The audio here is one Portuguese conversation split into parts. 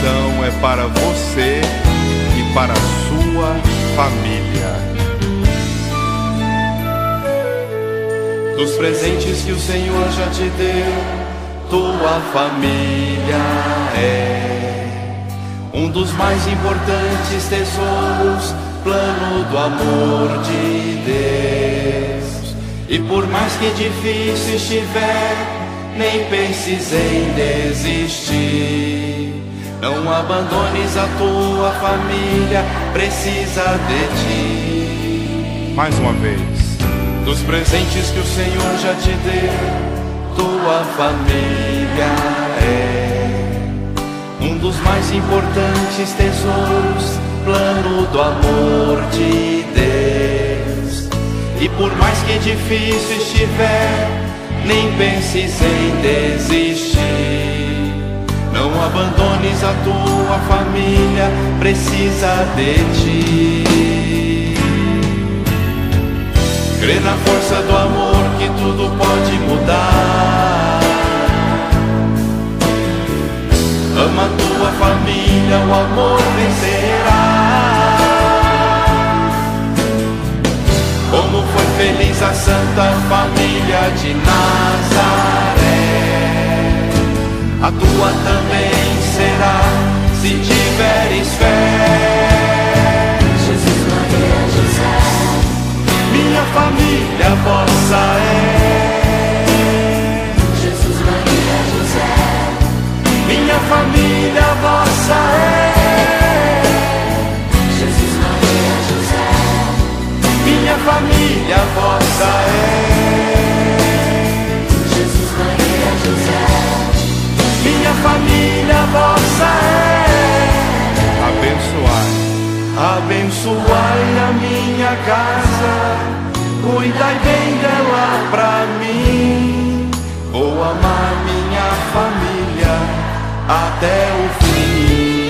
bênção é para você e para a sua família. Dos presentes que o Senhor já te deu, tua família é um dos mais importantes tesouros, plano do amor de Deus. E por mais que difícil estiver, nem penses em desistir. Não abandones a tua família, precisa de ti. Mais uma vez. Dos presentes que o Senhor já te deu, tua família é um dos mais importantes tesouros, plano do amor de Deus. E por mais que difícil estiver, nem penses em desistir. Não abandones a tua família, precisa de ti. Crê na força do amor que tudo pode mudar. Ama a tua família, o amor vencerá. Como foi feliz a santa família de Nazaré, a tua também será, se tiveres fé. Jesus, Maria, José, minha família vossa é. Jesus, Maria, José, minha família vossa é. Jesus, Maria, José, minha família vossa é. Jesus, Maria, José, minha família vossa é. Abençoai a minha casa, cuidai bem dela pra mim. Vou amar minha família até o fim.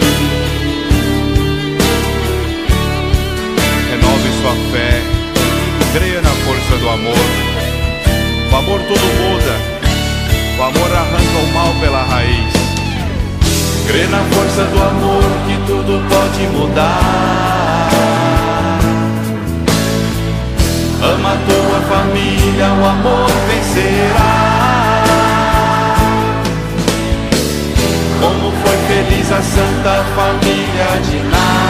Renove sua fé, creia na força do amor. O amor tudo muda, o amor arranca o mal pela raiz. Crê na força do amor que tudo pode mudar. Ama a tua família, o amor vencerá. Como foi feliz a santa família de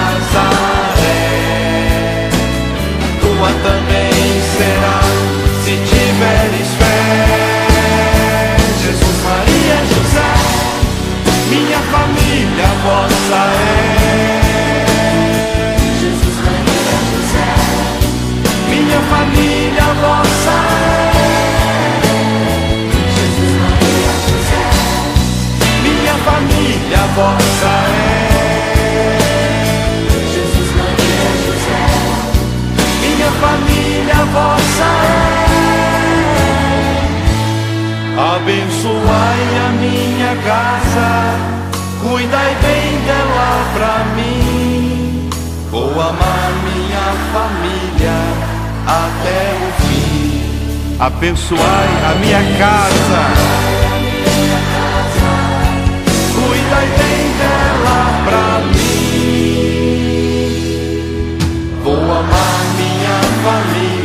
Nazaré, tua também será, se tiveres fé. Jesus, Maria, José, minha família vossa é. Jesus, Maria, José, Minha família vossa é. Jesus, Maria, José, Minha família vossa é. Jesus, Maria, José, Minha família vossa é. Abençoai a minha casa, cuidai bem dela pra mim. Vou amar minha família até o fim. Abençoai a minha casa, Cuidai bem dela pra mim. Vou amar minha família